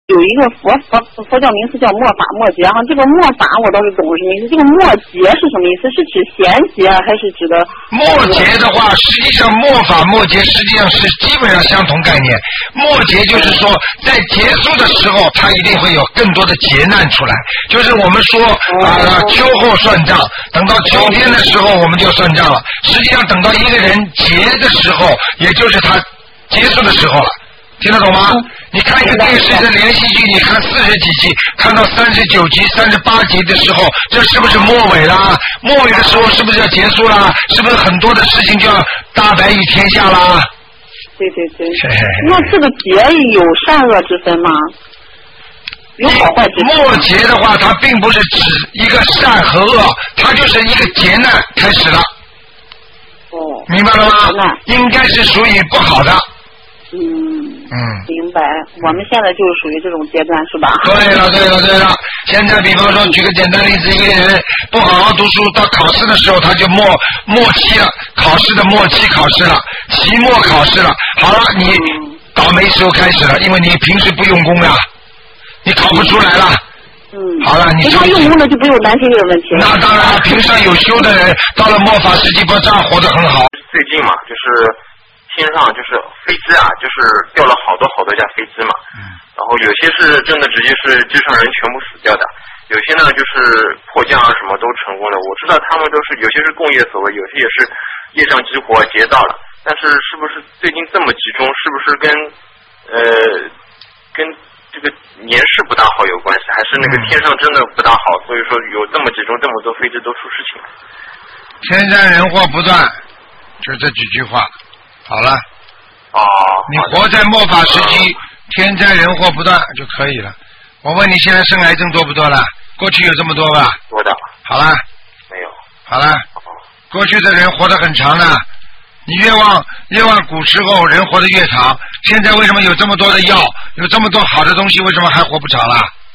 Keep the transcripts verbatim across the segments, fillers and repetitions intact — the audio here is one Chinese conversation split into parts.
有一个佛佛佛教名词叫末法末节，哈，这个末法我倒是懂什么意思，这个末节是什么意思？是指衔接还是指的？ 末节的话，实际上末法末节实际上是基本上相同概念。末节就是说，在结束的时候，它一定会有更多的劫难出来。就是我们说啊、呃，秋后算账，等到秋天的时候我们就算账了。实际上等到一个人结的时候，也就是他结束的时候了。听得懂吗？你看一个电视的连续剧，你看四十几集，看到三十九集、三十八集的时候，这是不是末尾啦？末尾的时候是不是要结束啦？是不是很多的事情就要大白于天下啦？ 对对对。那这个劫有善恶之分吗？有好坏之分。 末劫的话，它并不是指一个善和恶，它就是一个劫难开始了。 哦。 明白了吗？应该是属于不好的。 嗯嗯， 明白。我们现在就是属于这种阶段，是吧？ 对了，对了，对了。现在比方说，举个简单例子，一个人不好好读书，到考试的时候他就末末期了，考试的末期考试了，期末考试了。好了，你倒霉时候开始了，因为你平时不用功了，你考不出来了。 嗯。 好了，你平常用功的就不用担心这个问题了。 那当然了，平常有修的人，到了末法时期，不这样活得很好。 最近嘛，就是。天上就是飞机啊，就是掉了好多好多架飞机嘛，嗯，然后有些是真的直接是机上人全部死掉的，有些呢就是迫降啊什么都成功了。我知道他们都是有些是工业所为，有些也是业障激活劫到了，但是是不是最近这么集中，是不是跟呃跟这个年事不大好有关系，还是那个天上真的不大好，所以说有这么集中这么多飞机都出事情了？ 天灾人祸不断，就这几句话。好了， 哦， 你活在末法时期，天灾人祸不断就可以了。我问你，现在生癌症多不多了？过去有这么多吧？ 多的。 好了。 没有。 好了。过去的人活得很长的，你越往越往古时候人活得越长。现在为什么有这么多的药，有这么多好的东西，为什么还活不长了？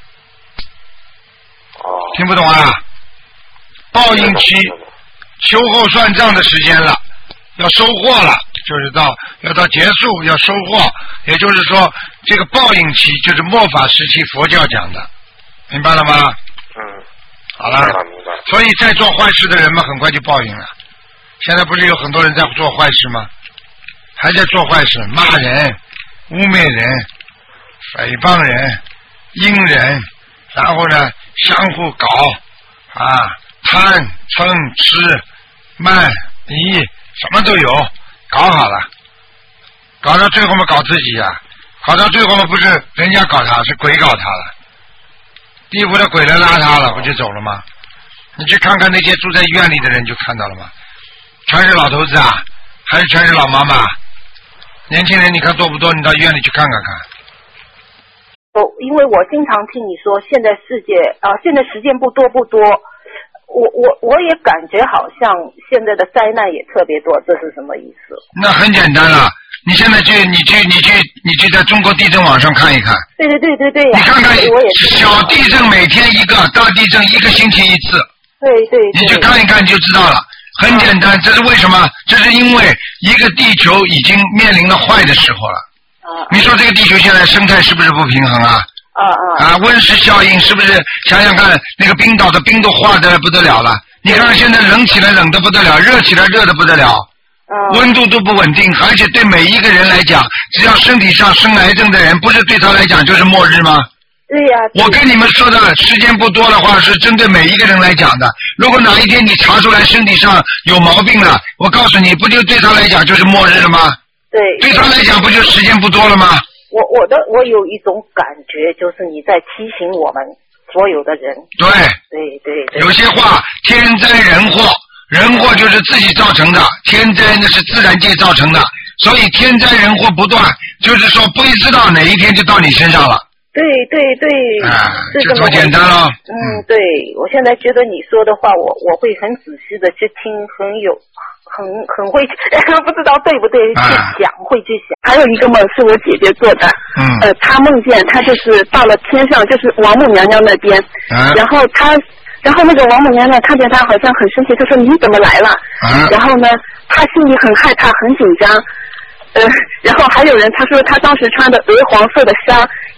哦。 听不懂啊？报应期，秋后算账的时间了，要收获了。就是到要到结束要收获，也就是说这个报应期就是末法时期佛教讲的，明白了吗？ 嗯。 好了。 明白。 所以在做坏事的人们很快就报应了。现在不是有很多人在做坏事吗？还在做坏事，骂人、污蔑人、诽谤人、阴人，然后呢相互搞啊，贪嗔痴慢疑什么都有。搞好了，搞到最后嘛搞自己呀、啊，搞到最后嘛不是人家搞他，是鬼搞他了，地府的鬼来拉他了，不就走了吗？你去看看那些住在医院里的人就看到了吗？全是老头子啊，还是全是老妈妈？年轻人你看多不多？你到医院里去看看看。 哦，因为我经常听你说，现在世界啊、呃，现在时间不多不多。我我我也感觉好像现在的灾难也特别多，这是什么意思？ 那很简单了，你现在去你去你去你去在中国地震网上看一看。 对对对对对呀、啊！ 你看看， 我也小地震每天一个，大地震一个星期一次。 对对对。 你去看一看就知道了，很简单，这是为什么？这是因为一个地球已经面临了坏的时候了。 啊。 你说这个地球现在生态是不是不平衡啊？ 啊啊！ 啊，温室效应是不是？想想看，那个冰岛的冰都化得不得了了。你看看现在冷起来冷得不得了，热起来热得不得了。 嗯。 温度都不稳定，而且对每一个人来讲，只要身体上生癌症的人，不是对他来讲就是末日吗？ 对呀、啊。 我跟你们说的时间不多的话，是针对每一个人来讲的。如果哪一天你查出来身体上有毛病了，我告诉你，不就对他来讲就是末日了吗？ 对。 对他来讲，不就时间不多了吗？ 我我的我有一种感觉，就是你在提醒我们所有的人。 对。 对对对。 有些话，天灾人祸，人祸就是自己造成的，天灾那是自然界造成的，所以天灾人祸不断，就是说不知道哪一天就到你身上了。 对对对。 啊， 就这么简单了。 嗯，对，我现在觉得你说的话，我我会很仔细的去听，很有。很很会，不知道对不对去想，啊、会去想。还有一个梦是我姐姐做的， 嗯， 呃，她梦见她就是到了天上，就是王母娘娘那边， 啊、 然后她，然后那个王母娘娘看见她好像很生气，她说你怎么来了？ 啊、 然后呢，她心里很害怕，很紧张，呃，然后还有人他说她当时穿的鹅黄色的纱，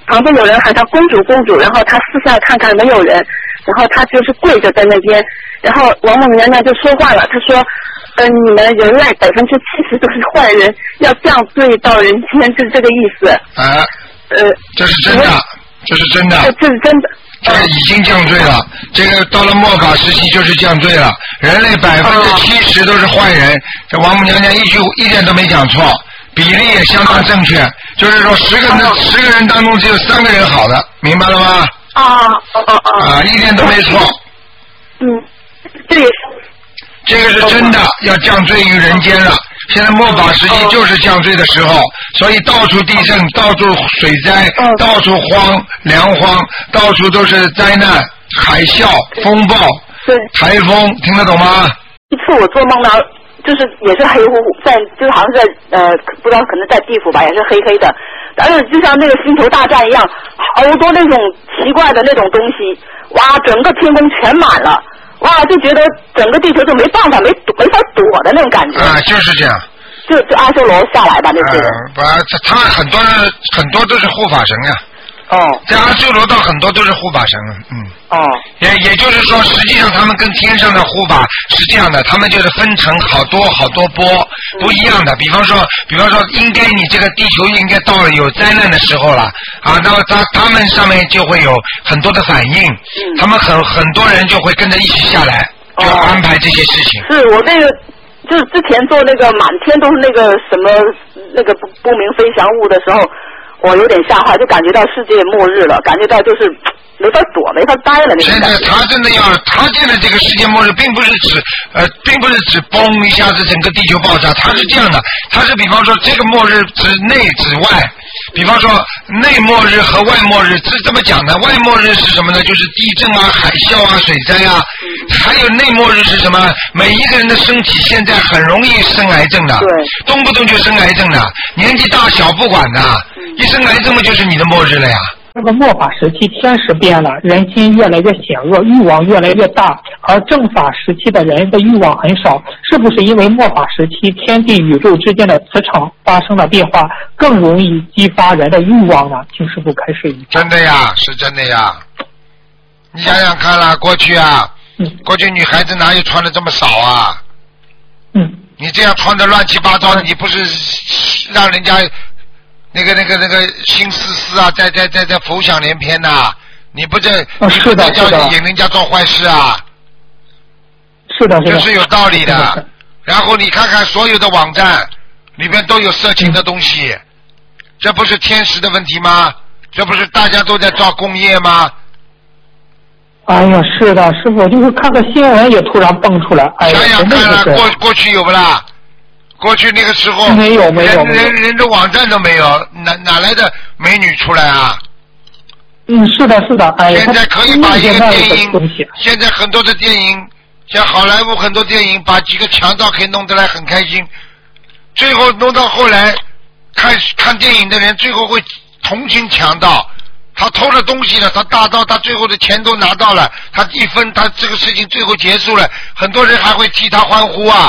旁边有人喊他公主公主，然后他四下看看没有人，然后他就是跪着在那边，然后王母娘娘就说话了，她说，呃，你们人类百分之七十都是坏人，要降罪到人间，就是这个意思。 啊， 呃， 这是真的，这是真的。 这是真的。 这个已经降罪了，这个到了末法时期就是降罪了。人类百分之七十都是坏人，这王母娘娘一句一点都没讲错，比例也相当正确。就是说十个人十个人当中只有三个人好的，明白了吗？ 啊啊啊！ 啊，一点都没错。 嗯，这也是。 这个是真的，要降罪于人间了。现在末法时期就是降罪的时候，所以到处地震，到处水灾，到处荒粮荒，到处都是灾难、海啸、风暴、台风，听得懂吗？ 一次我做梦呢，就是也是黑乎乎，在就是好像在呃不知道可能在地府吧，也是黑黑的，但是就像那个星球大战一样，好多那种奇怪的那种东西，哇，整个天空全满了。哇，就觉得整个地球就没办法没没法躲的那种感觉。 啊，就是这样。 就就阿修罗下来吧，那些人。 呃，他很多人很多都是护法神呀。 哦。 在阿修罗道很多都是护法神，嗯。 哦。 也也就是说，实际上他们跟天上的护法是这样的，他们就是分成好多好多波，不一样的。比方说，比方说，应该你这个地球应该到了有灾难的时候了啊，那么他他们上面就会有很多的反应，嗯、他们很很多人就会跟着一起下来，就安排这些事情。 哦、是我那个。就是之前做那个满天都是那个什么那个不不明飞翔物的时候，我有点吓坏，就感觉到世界末日了，感觉到就是没法躲，没法待了那种感觉。 现在他真的要，他现在这个世界末日，并不是指呃，并不是指嘣一下子整个地球爆炸，他是这样的，他是比方说这个末日指内指外，比方说内末日和外末日是这么讲的，外末日是什么呢？就是地震啊、海啸啊、水灾啊，还有内末日是什么？每一个人的身体现在很容易生癌症的， 对， 动不动就生癌症的，年纪大小不管的，一生癌症嘛就是你的末日了呀。 这个末法时期天时变了，人心越来越险恶，欲望越来越大，而正法时期的人的欲望很少，是不是因为末法时期天地宇宙之间的磁场发生了变化，更容易激发人的欲望呢？请师父开示一下。 真的呀，是真的呀。你想想看啦，过去啊，嗯、过去女孩子哪有穿的这么少啊？ 嗯。你这样穿的乱七八糟，你不是让人家那个、那个、那个心思思啊，在在在在浮想联翩呐、啊？你不在， 哦、 你不在叫引人家做坏事啊？ 是的，是的。 这是有道理的。的然后你看看所有的网站里面都有色情的东西，嗯、这不是天时的问题吗？这不是大家都在造工业吗？ 哎呀，是的，师傅，就是看个新闻也突然蹦出来，哎呀， 想想看了，过过去有不啦？过去那个时候没有没有， 人人人的网站都没有，哪哪来的美女出来啊？ 嗯，是的，是的，哎呀， 现在可以把一个电影，现在很多的电影，像好莱坞很多电影，把几个强盗可以弄得来很开心，最后弄到后来，看看电影的人最后会同情强盗。他偷了东西了，他大盗，他最后的钱都拿到了，他一分，他这个事情最后结束了，很多人还会替他欢呼啊。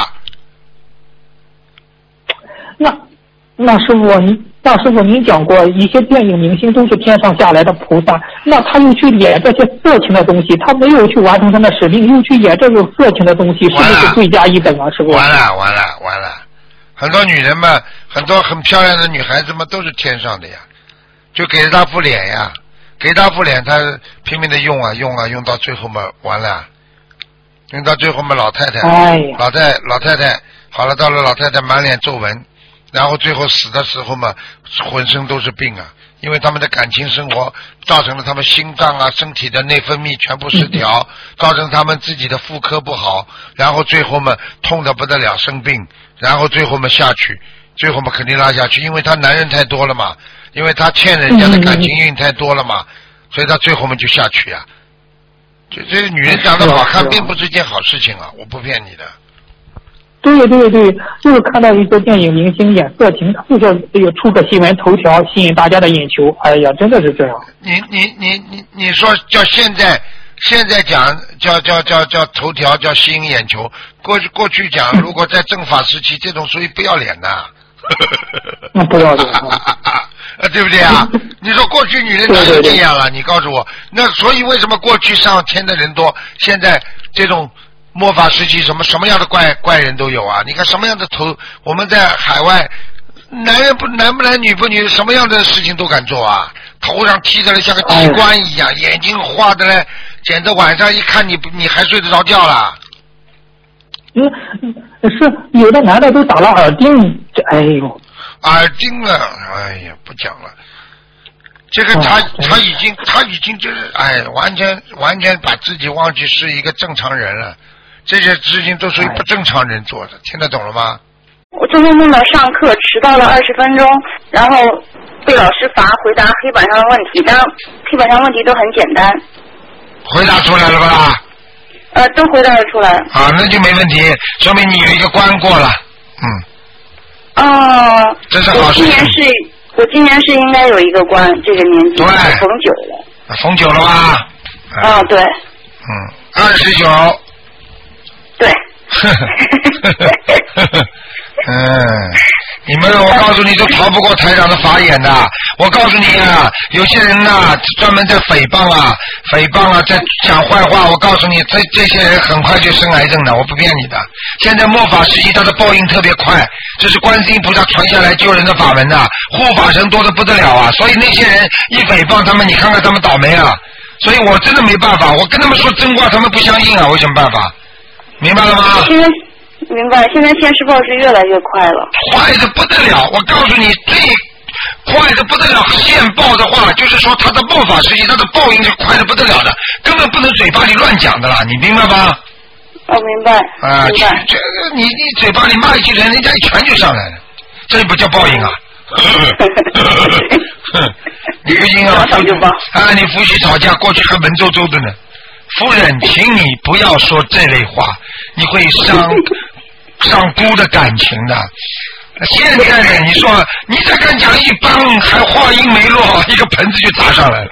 那那师傅，您那师傅您讲过，一些电影明星都是天上下来的菩萨，那他又去演这些色情的东西，他没有去完成他的使命，又去演这种色情的东西，是不是罪加一等啊？师傅？ 完了完了完了，很多女人们，很多很漂亮的女孩子们都是天上的呀。就给他副脸呀，给他副脸，他拼命的用啊用啊用到最后嘛完了，用到最后嘛老太太， 哎、 老太老太太好了，到了老太太满脸皱纹，然后最后死的时候嘛浑身都是病啊，因为他们的感情生活造成了他们心脏啊身体的内分泌全部失调，嗯、造成他们自己的妇科不好，然后最后嘛痛得不得了生病，然后最后嘛下去，最后嘛肯定拉下去，因为他男人太多了嘛。因为他欠人家的感情运太多了嘛，嗯、所以他最后面就下去呀、啊。就这个女人长得好看，并不是件好事情啊！我不骗你的。 对对对，就是看到一个电影明星演色情，就叫这个出个新闻头条，吸引大家的眼球。哎呀，真的是这样。 你你你你你说叫现在现在讲叫叫叫叫头条叫吸引眼球，过去过去讲，如果在正法时期，这种属于不要脸的。 那不要脸呃，对不对啊？你说过去女人哪有这样了？你告诉我，那所以为什么过去上天的人多，现在这种末法时期什么什么样的怪怪人都有啊？你看什么样的头，我们在海外，男人不男不男女不女，什么样的事情都敢做啊？头上剃的像个机关一样，眼睛画的嘞，简直晚上一看你你还睡得着觉了。 嗯，是有的男的都打了耳钉，这哎呦， 耳钉啊，哎呀，不讲了。这个他、哦、他已经他已经就是哎，完全完全把自己忘记是一个正常人了。这些事情都属于不正常人做的，哎、听得懂了吗？ 我做梦梦到上课迟到了二十分钟，然后被老师罚回答黑板上的问题，但黑板上问题都很简单。 回答出来了吧？ 呃，都回答得出来。 啊，那就没问题，说明你有一个关过了。 嗯。哦。 这是好事。 我今年是，我今年是应该有一个关，这个年纪。 对。 逢九了。 逢九了吧？ 啊、哦，对。 嗯，二十九。 对。 嗯，你们我告诉你都逃不过台长的法眼的。我告诉你啊，有些人呐、啊，专门在诽谤啊，诽谤啊，在讲坏话。我告诉你，这这些人很快就生癌症的，我不骗你的。现在末法时期，他的报应特别快，这是观世音菩萨传下来救人的法门呐、啊，护法神多得不得了啊。所以那些人一诽谤他们，你看看他们倒霉啊。所以我真的没办法，我跟他们说真话，他们不相信啊，我有什么办法？明白了吗？ 现在明白，现在现世报是越来越快了， 快的不得了。我告诉你，最快的不得了。现报的话，就是说他的末法时期，他的报应是快的不得了的，根本不能嘴巴里乱讲的啦，你明白吗？ 我、哦、明白。 啊， 明白。 这个你你嘴巴里骂一句人，人家一拳就上来了，这不叫报应啊！你不行啊，夫啊，你夫妻吵架，过去还文绉绉的呢。夫人，请你不要说这类话，你会伤伤姑的感情的。现在人，你说你再敢讲一帮，还话音没落，一个盆子就砸上来了。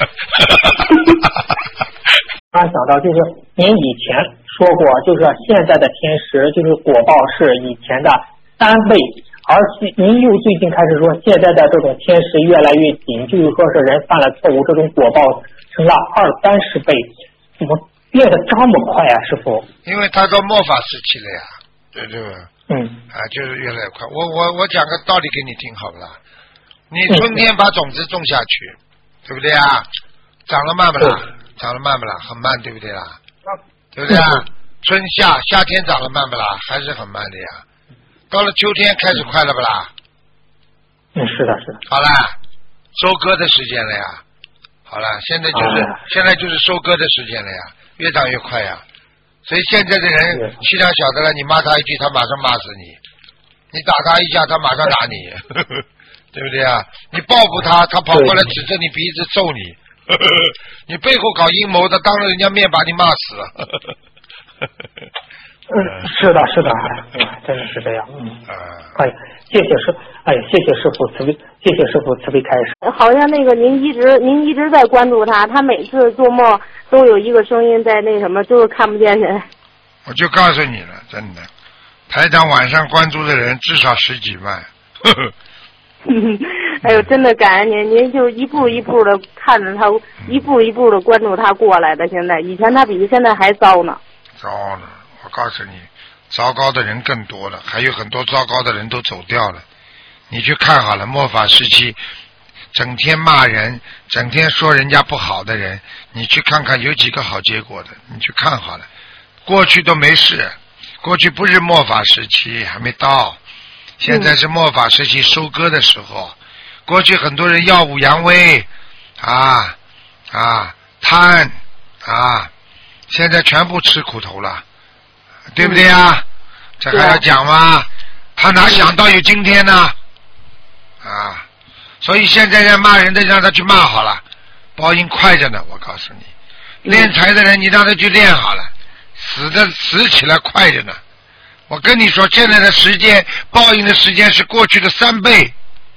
他想到就是您以前说过，就是现在的天时就是果报是以前的三倍，而且您又最近开始说现在的这种天时越来越紧，就是说是人犯了错误，这种果报成了二三十倍。怎么变得这么快啊，师傅？ 因为他到末法时期了呀，对对吧？ 嗯。 啊，就是越来越快。我我我讲个道理给你听好不啦？你春天把种子种下去，嗯、对不对啊？长得慢不啦？长得慢不啦？很慢，对不对啦？对不对啊？嗯、春夏夏天长得慢不啦？还是很慢的呀。到了秋天开始快了不啦？ 嗯，是的，是的。 好啦，收割的时间了呀。好了，现在就是、啊、现在就是收割的时间了呀，越长越快呀。所以现在的人气量小的了，你骂他一句，他马上骂死你；你打他一下，他马上打你，呵呵对不对啊？你报复他，他跑过来指着你鼻子揍你；呵呵你背后搞阴谋，他当着人家面把你骂死了。呵呵嗯，是的，是的，哎，真的是这样。嗯，哎，谢谢师，哎，谢谢师傅慈悲，谢谢师傅慈悲开示。 好像那个您一直您一直在关注他，他每次做梦都有一个声音在那什么，就是看不见人。 我就告诉你了，真的，台长晚上关注的人至少十几万。呵呵哎呦，真的感恩您，您就一步一步的看着他，一步一步的关注他过来的。现在，以前他比现在还糟呢。 糟了。我告诉你，糟糕的人更多了，还有很多糟糕的人都走掉了。你去看好了，末法时期，整天骂人，整天说人家不好的人，你去看看有几个好结果的？你去看好了，过去都没事，过去不是末法时期，还没到，现在是末法时期收割的时候。过去很多人耀武扬威，啊啊贪啊，现在全部吃苦头了。对不对啊？嗯、这还要讲吗？他哪想到有今天呢？啊！所以现在在骂人的让他去骂好了，报应快着呢。我告诉你，练财的人你让他去练好了，死的死起来快着呢。我跟你说，现在的时间报应的时间是过去的三倍。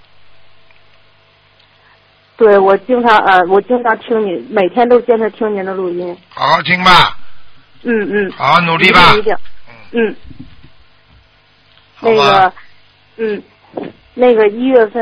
对，我经常呃，我经常听你，每天都坚持听您的录音。 好好听吧。 嗯嗯， 好，努力吧。 一定，嗯。那个，嗯，那个一月份，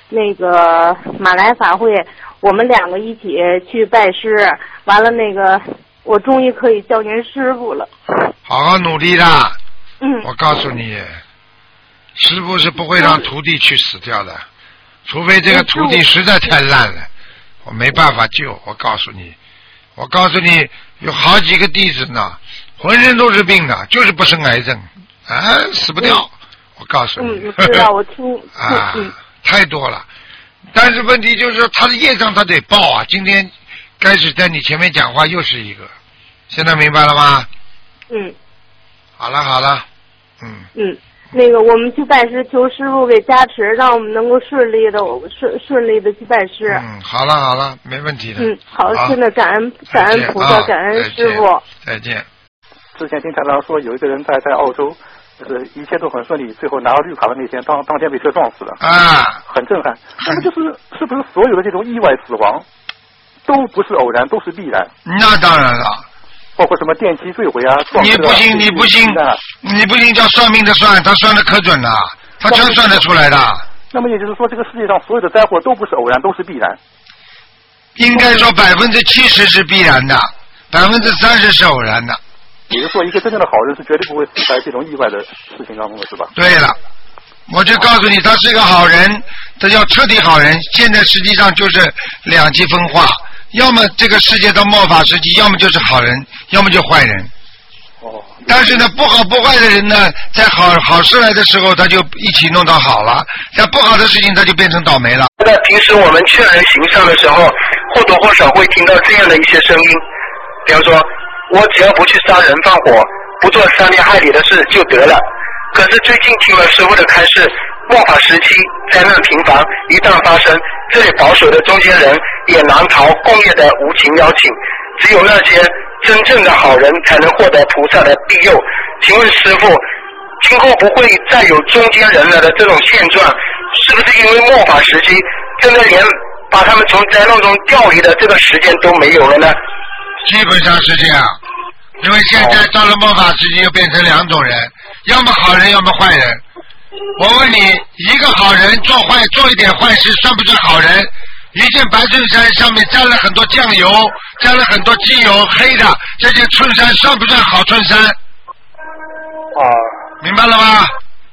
那个马来法会，我们两个一起去拜师，完了那个我终于可以叫您师傅了。 好好努力的。 嗯。 我告诉你，师傅是不会让徒弟去死掉的，除非这个徒弟实在太烂了，我没办法救。我告诉你，我告诉你，有好几个弟子呢，浑身都是病的，就是不生癌症，啊，死不掉。嗯、我告诉你。 嗯，知道，我听。 啊、 嗯， 太多了。但是问题就是说，他的业障他得报啊。今天开始在你前面讲话又是一个，现在明白了吗？ 嗯。 好了好了，嗯。 嗯。那个，我们去拜师，求师傅给加持，让我们能够顺利的顺顺利的去拜师。 嗯，好了好了，没问题的。 嗯，好，现在感恩感恩菩萨，感恩师傅。 再见。 之前听台长说，有一个人在在澳洲，就是一切都很顺利，最后拿到绿卡的那天，当当天被车撞死了。 啊， 很震撼。那么就是是不是所有的这种意外死亡都不是偶然，都是必然？ 那当然了。 包括什么电梯坠毁啊，撞车啊， 你不信，你不信，你不信叫算命的算，他算的可准了，他全算得出来的。 那么也就是说，这个世界上所有的灾祸都不是偶然，都是必然。 应该说百分之七十是必然的，百分之三十是偶然的。 也就是说，一个真正的好人是绝对不会死在这种意外的事情当中的，是吧？ 对了，我就告诉你，他是个好人，他叫彻底好人。现在实际上就是两极分化。要么这个世界到末法时期，要么就是好人，要么就坏人。 哦。 但是呢，不好不坏的人呢，在好好事来的时候，他就一起弄到好了；在不好的事情，他就变成倒霉了。 在平时我们劝人行善的时候，或多或少会听到这样的一些声音，比方说，我只要不去杀人放火，不做伤天害理的事就得了。可是最近听了师父的开示，末法时期灾难频繁，一旦发生，这里保守的中间人也难逃共业的无情邀请，只有那些真正的好人才能获得菩萨的庇佑。请问师父，今后不会再有中间人了的这种现状，是不是因为末法时期真的连把他们从灾难中调离的这个时间都没有了呢？ 基本上是这样，因为现在到了末法时期又变成两种人，要么好人，要么坏人。我问你，一个好人做坏做一点坏事算不算好人？一件白衬衫上面沾了很多酱油，沾了很多机油，黑的，这件衬衫算不算好衬衫？ 哦， 明白了吗？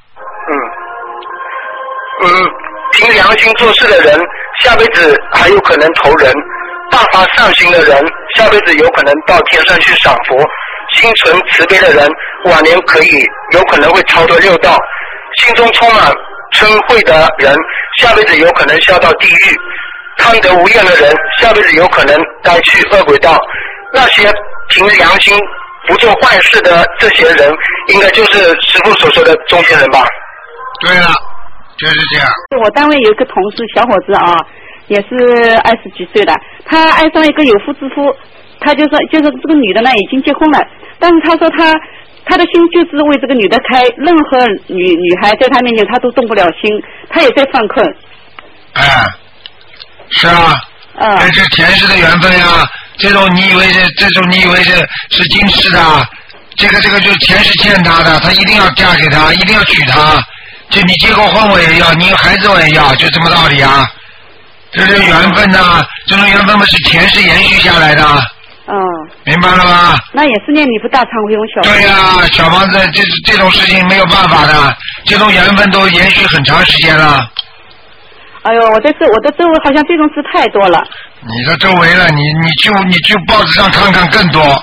嗯嗯，凭良心做事的人，下辈子还有可能投人；大发善心的人，下辈子有可能到天上去享福；心存慈悲的人，晚年可以有可能会超脱六道；心中充满嗔恚的人，下辈子有可能下到地狱；贪得无厌的人，下辈子有可能该去恶鬼道。那些凭良心不做坏事的这些人，应该就是师父所说的中间人吧？ 对了，就是这样。 我单位有一个同事，小伙子啊，也是二十几岁了，他爱上一个有妇之夫，他就说，就是这个女的呢已经结婚了，但是他说他他的心就是为这个女的开，任何女女孩在他面前他都动不了心，他也在犯困。 哎，是啊， 嗯， 这是前世的缘分呀。这种你以为是，这种你以为是是今世的，这个这个就是前世欠他的，他一定要嫁给他，一定要娶她。就你结过婚我也要，你有孩子我也要，就这么道理啊。这是缘分呐，这种缘分嘛是前世延续下来的。 嗯， 明白了吗？ 那也是念你不大忏悔用小。 对呀、啊，小房子，这这种事情没有办法的，这种缘分都延续很长时间了。 哎呦，我在这我的周围好像这种事太多了。 你的周围了，你你去你去报纸上看看更多。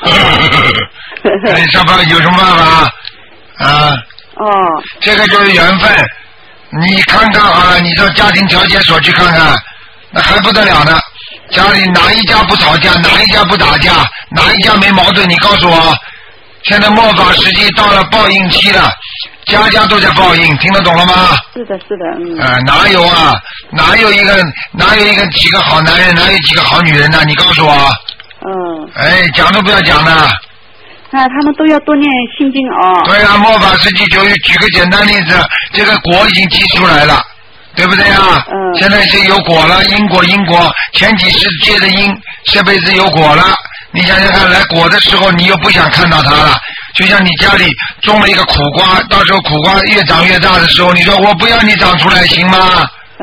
你上班有什么办法啊？ 哦。 这个就是缘分，你看看啊，你到家庭调解所去看看，那还不得了呢。家里哪一家不吵架，哪一家不打架，哪一家没矛盾？你告诉我。现在末法时期到了报应期了，家家都在报应，听得懂了吗？ 是的，是的，嗯。 啊、呃，哪有啊？哪有一个哪有一个几个好男人，哪有几个好女人呢？你告诉我。 嗯。 哎，讲都不要讲的。 那他们都要多念心经哦。 对啊，末法时期就举个简单例子，这个果已经提出来了，对不对啊？ 嗯。 现在是有果了，因果因果，前几世结的因，这辈子有果了。你想想看，来果的时候你又不想看到它了，就像你家里种了一个苦瓜，到时候苦瓜越长越大的时候，你说我不要你长出来行吗？ 嗯。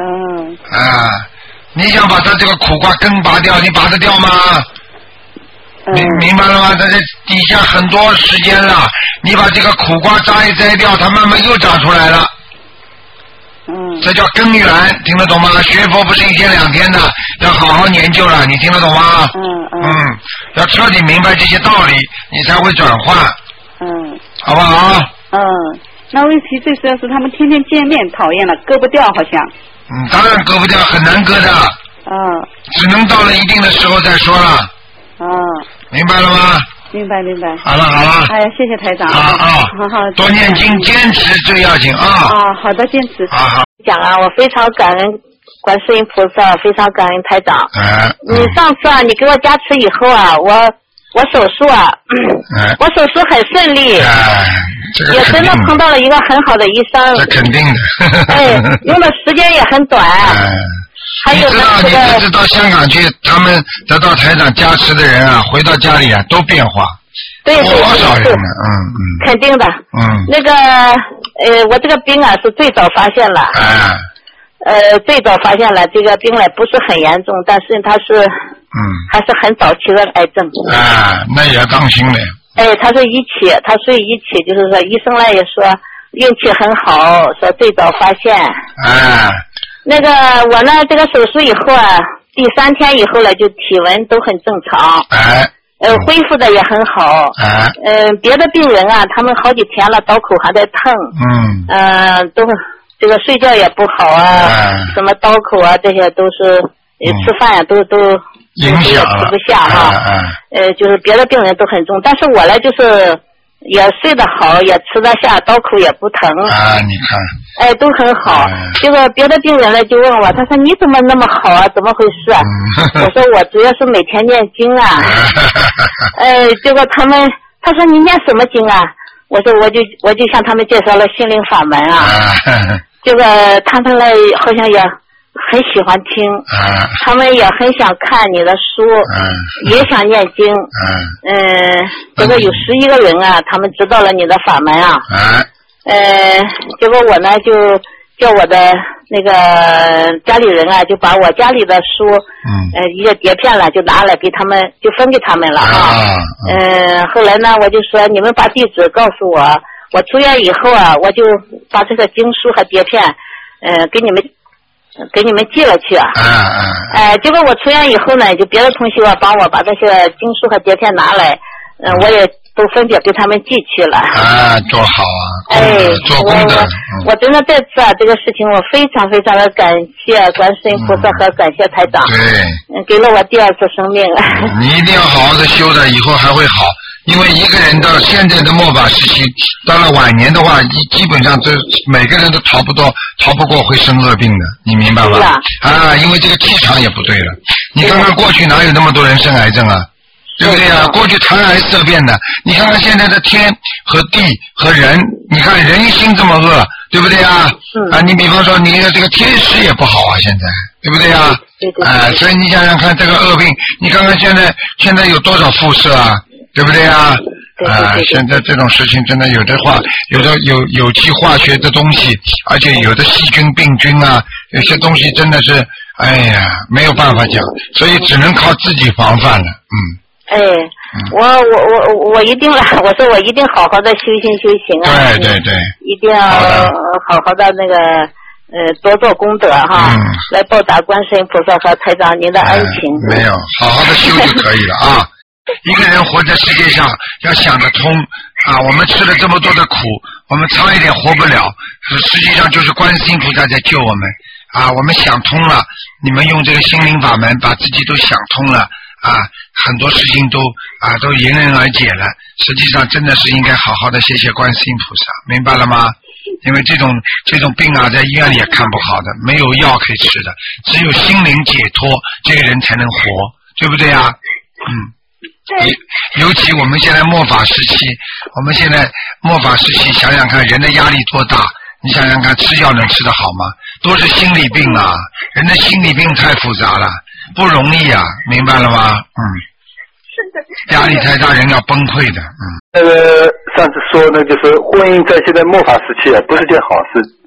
嗯。 啊，你想把他这个苦瓜根拔掉，你拔得掉吗？明明白了吗？在这底下很多时间了，你把这个苦瓜摘一摘掉，它慢慢又长出来了。 嗯。 这叫根源，听得懂吗？学佛不是一天两天的，要好好研究了，你听得懂吗？ 嗯嗯。 嗯，要彻底明白这些道理，你才会转换。 嗯。 好不好？ 嗯，那问题最主要是他们天天见面，讨厌了，割不掉好像。 嗯，当然割不掉，很难割的。 嗯。 只能到了一定的时候再说了。 嗯。 明白了吗？ 明白明白。 好了好了。 哎呀，谢谢台长。 啊啊。 好好。 多念经，坚持最要紧啊。 啊，好的，坚持。 啊好。 讲啊，我非常感恩观世音菩萨，非常感恩台长。 哎。 你上次啊，你给我加持以后啊，我我手术啊， 哎、 我手术很顺利。 哎，这个也真的碰到了一个很好的医生。 这肯定的。 哎，用的时间也很短。 哎。 还有呢， 你知道，你这次到香港去，他们得到台长加持的人啊，回到家里啊，都变化。 对对对。 多少人呢？嗯嗯。 肯定的。 嗯。 那个呃，我这个病啊是最早发现了。 哎。 呃，最早发现了这个病呢，不是很严重，但是它是。 嗯。还是很早期的癌症。 啊，那也要当心的。 哎，他是一起，他是一起，就是说医生呢也说运气很好，说最早发现。 哎。 那个我呢，这个手术以后啊，第三天以后呢，就体温都很正常。 哎。 呃，恢复的也很好。 哎。 嗯、呃，别的病人啊，他们好几天了，刀口还在疼。 嗯。 嗯、呃，都这个睡觉也不好啊， 哎、 什么刀口啊，这些都是。呃，吃饭呀、啊，都都影响了， 吃不下哈。 啊、 呃，就是别的病人都很重，但是我呢，就是也睡得好，也吃得下，刀口也不疼。 啊，你看。 哎，都很好。哎、这个别的病人呢就问我，他说你怎么那么好啊？怎么回事啊？嗯、我说我主要是每天念经啊。哎，结果他们他说你念什么经啊？我说我就我就向他们介绍了心灵法门啊。啊这个他们呢好像也。很喜欢听， 啊、 他们也很想看你的书， 啊、 也想念经。嗯、啊，这个有十一个人啊，他们知道了你的法门啊。 啊呃，结果我呢就叫我的那个家里人啊，就把我家里的书， 嗯， 呃，一些碟片了，就拿来给他们，就分给他们了啊。嗯、啊呃，后来呢，我就说你们把地址告诉我，我出院以后啊，我就把这个经书和碟片，呃，给你们。给你们寄了去啊！ 啊啊！ 哎、呃，结果我出院以后呢，就别的同学啊帮我把这些经书和碟片拿来，嗯、呃，我也都分别给他们寄去了。 啊，多好啊！ 哎， 做功德。 我、嗯、我真的这次啊，这个事情我非常非常的感谢观世音菩萨和感谢台长。 对。 嗯，给了我第二次生命。 你一定要好好的修的，以后还会好。因为一个人到现在的末法时期，到了晚年的话，基本上这每个人都逃不到、逃不过会生恶病的，你明白吗？啊，因为这个气场也不对了。你看看过去哪有那么多人生癌症啊？对不对啊？过去谈癌色变的，你看看现在的天和地和人，你看人心这么恶，对不对啊？ 嗯。 啊，你比方说你的这个天时也不好啊，现在对不对啊？ 对对。 啊，所以你想想看这个恶病，你看看现在现在有多少辐射啊？对不对啊？啊，现在这种事情真的有的话，有的有有机化学的东西，而且有的细菌、病菌啊，有些东西真的是，哎呀，没有办法讲，所以只能靠自己防范了，嗯。 哎，嗯、我我我我一定了，我说我一定好好的修行修行啊。 对对对。 一定要好好的那个呃多做功德哈， 嗯、 来报答观世音菩萨和台长您的恩情。 哎、没有，好好的修就可以了啊。一个人活在世界上要想得通啊！我们吃了这么多的苦，我们差一点活不了，实际上就是观世音菩萨在救我们啊！我们想通了，你们用这个心灵法门把自己都想通了啊，很多事情都啊都迎刃而解了。实际上真的是应该好好的谢谢观世音菩萨，明白了吗？因为这种这种病啊，在医院里也看不好的，没有药可以吃的，只有心灵解脱，这个人才能活，对不对啊？嗯。尤其我们现在末法时期，我们现在末法时期，想想看人的压力多大，你想想看吃药能吃得好吗？都是心理病啊，人的心理病太复杂了，不容易啊，明白了吗？嗯。压力太大，人要崩溃的，嗯。 那个上次说呢，就是婚姻在现在末法时期啊，不是件好事。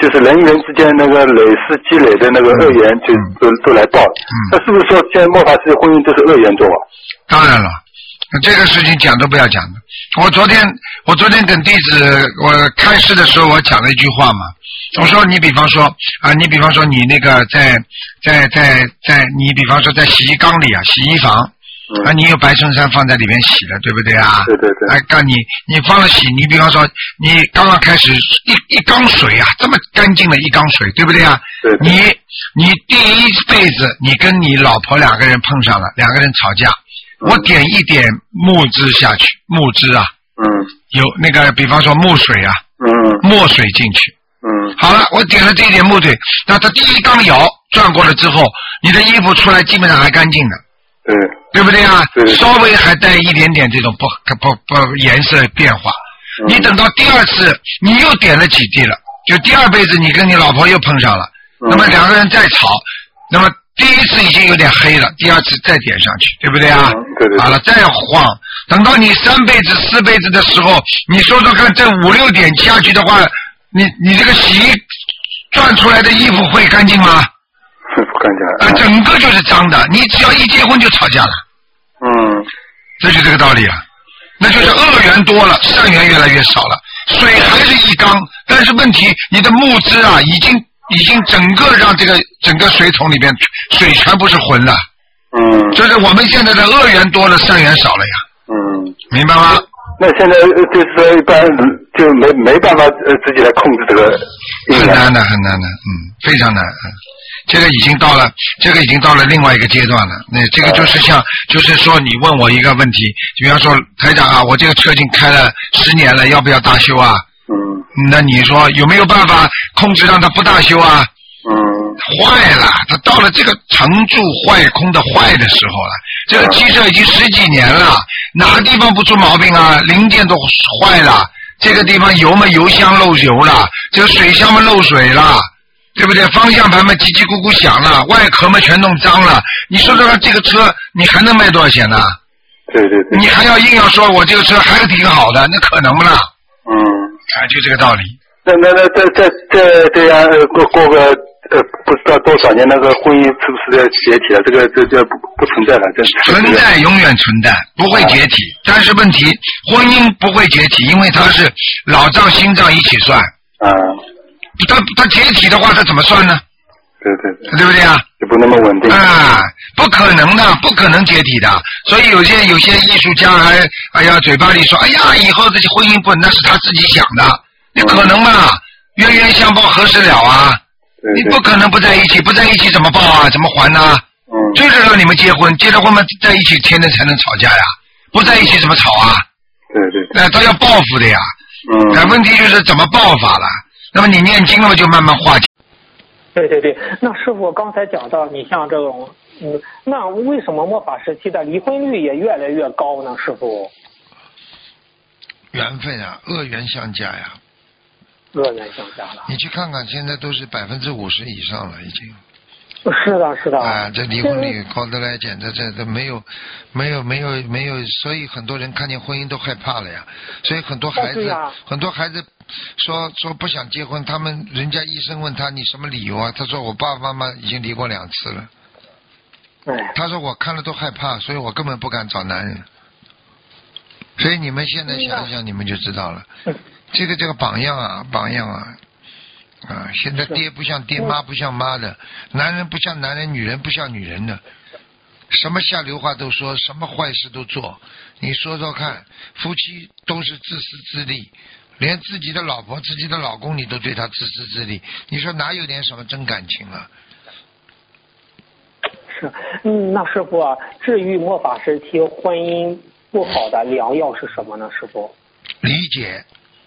就是人与人之间那个累世积累的那个恶缘就， 嗯、 都都来报。 嗯， 那是不是说现在末法时期婚姻都是恶缘种啊？ 当然了，这个事情讲都不要讲的。我昨天我昨天等弟子我开示的时候，我讲了一句话嘛。我说你比方说啊，你比方说你那个在在在在你比方说在洗衣缸里啊，洗衣房。啊，你有白衬衫放在里面洗了，对不对啊？ 对对对。 哎，告你，你放了洗，你比方说，你刚刚开始一一缸水啊，这么干净的一缸水，对不对啊？ 对对。 你你第一辈子，你跟你老婆两个人碰上了，两个人吵架，嗯、我点一点木汁下去，木汁啊， 嗯， 有那个，比方说木水啊， 嗯， 墨水进去， 嗯， 好了，我点了这一点木水，那它第一缸摇转过了之后，你的衣服出来基本上还干净的。 对， 对不对啊？ 对对对， 稍微还带一点点这种不不不颜色变化。嗯、你等到第二次，你又点了几滴了，就第二辈子你跟你老婆又碰上了，嗯、那么两个人再吵，那么第一次已经有点黑了，第二次再点上去，对不对啊？ 嗯、对对对。 好了，再晃，等到你三辈子、四辈子的时候，你说说看，这五六点下去的话，你你这个洗衣转出来的衣服会干净吗？ 不干净啊，整个就是脏的。你只要一结婚就吵架了。 嗯， 这就这个道理了。那就是恶缘多了，善缘越来越少了。水还是一缸，但是问题你的木汁啊，已经已经整个让这个整个水桶里边水全部是浑了。 嗯， 就是我们现在的恶缘多了，善缘少了呀。 嗯， 明白吗？ 那现在就是说一般就没没办法呃自己来控制这个。 很难的，很难的，嗯，非常难，嗯。这个已经到了，这个已经到了另外一个阶段了。那这个就是像，就是说你问我一个问题，比方说台长啊，我这个车已经开了十年了，要不要大修啊？ 嗯。 那你说有没有办法控制让它不大修啊？ 嗯。 坏了，它到了这个成住坏空的坏的时候了。这个汽车已经十几年了，哪个地方不出毛病啊？零件都坏了，这个地方油嘛油箱漏油了，这个水箱嘛漏水了。对不对？方向盘嘛叽叽咕咕响了，外壳嘛全弄脏了。你说说看，这个车你还能卖多少钱呢？ 对对对。 你还要硬要说我这个车还是挺好的，那可能不啦？ 嗯。 啊，就这个道理。 那那那这这这这样过过个呃不知道多少年，那个婚姻是不是要解体了？这个这这不不存在了，这存在永远存在，不会解体。啊、但是问题，婚姻不会解体，因为它是老账新账一起算。 啊。 他他解体的话，他怎么算呢？ 对对对， 对不对啊？ 就不那么稳定啊，不可能的，不可能解体的。所以有些有些艺术家还哎呀嘴巴里说，哎呀以后这些婚姻不，那是他自己想的，你可能嘛？冤冤相报何时了啊？ 对对， 你不可能不在一起，不在一起怎么报啊？怎么还呢？ 嗯， 就是让你们结婚，结了婚嘛，在一起天天才能吵架呀，不在一起怎么吵啊？ 对对， 那他要报复的呀。 嗯， 那问题就是怎么报法了？那么你念经了就慢慢化解。 对对对，那师傅刚才讲到，你像这种，嗯，那为什么末法时期的离婚率也越来越高呢？师傅？ 缘分啊，恶缘相加呀。 恶缘相加了。 你去看看，现在都是百分之五十以上了，已经。 是的，是的。 啊，这离婚率高得来，简直这这没有，没有，没有，没有，所以很多人看见婚姻都害怕了呀。所以很多孩子， 哦、 很多孩子说说不想结婚，他们人家医生问他你什么理由啊？他说我爸爸妈妈已经离过两次了。 哎。 他说我看了都害怕，所以我根本不敢找男人。所以你们现在想一想，你们就知道了。 嗯、 这个这个榜样啊，榜样啊。啊，现在爹不像爹，妈不像妈的，男人不像男人，女人不像女人的，什么下流话都说，什么坏事都做。你说说看，夫妻都是自私自利，连自己的老婆、自己的老公你都对他自私自利，你说哪有点什么真感情啊？ 是，嗯，那师傅啊，治愈末法时期婚姻不好的良药是什么呢？师傅？ 理解。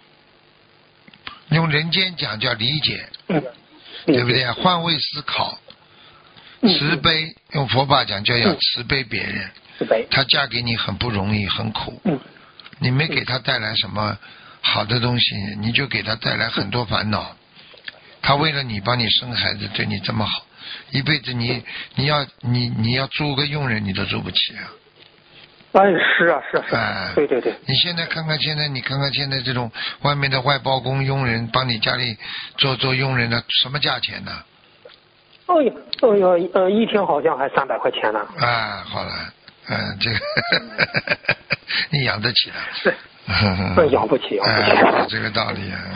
用人间讲叫理解， 嗯、 对不对？换位思考，慈悲。嗯、用佛法讲叫要慈悲别人。 慈悲。 他嫁给你很不容易，很苦。 嗯、 你没给他带来什么好的东西，你就给他带来很多烦恼。他为了你帮你生孩子，对你这么好，一辈子你你要你你要租个佣人你都租不起啊。 哎，是啊，是啊，是啊， 啊对对对。 你现在看看现在，你看看现在这种外面的外包工佣人帮你家里做做佣人的，什么价钱呢？ 哦哟，哦哟，呃，一天好像还三百块钱呢。 啊，好了，嗯，这个你养得起的。 是，养不起，养不起。 哎，这个道理啊。